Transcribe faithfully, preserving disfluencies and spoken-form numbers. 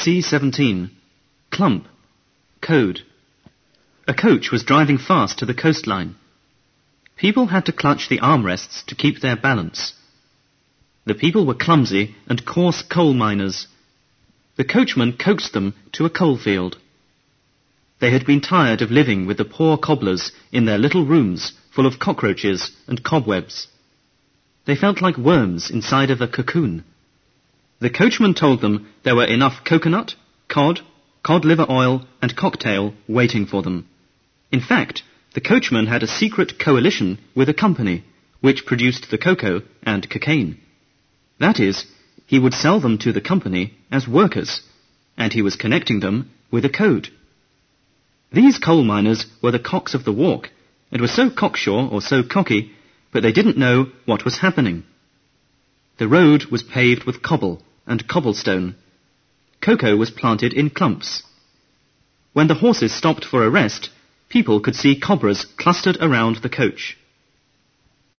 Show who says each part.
Speaker 1: C seventeen. Clump. Code. A coach was driving fast to the coastline. People had to clutch the armrests to keep their balance. The people were clumsy and coarse coal miners. The coachman coaxed them to a coalfield. They had been tired of living with the poor cobblers in their little rooms full of cockroaches and cobwebs. They felt like worms inside of a cocoon. The coachman told them there were enough coconut, cod, cod liver oil and cocktail waiting for them. In fact, the coachman had a secret coalition with a company which produced the cocoa and cocaine. That is, he would sell them to the company as workers, and he was connecting them with a code. These coal miners were the cocks of the walk, and were so cocksure or so cocky, but they didn't know what was happening. The road was paved with cobble and cobblestone. Cocoa was planted in clumps. When the horses stopped for a rest, people could see cobras clustered around the coach.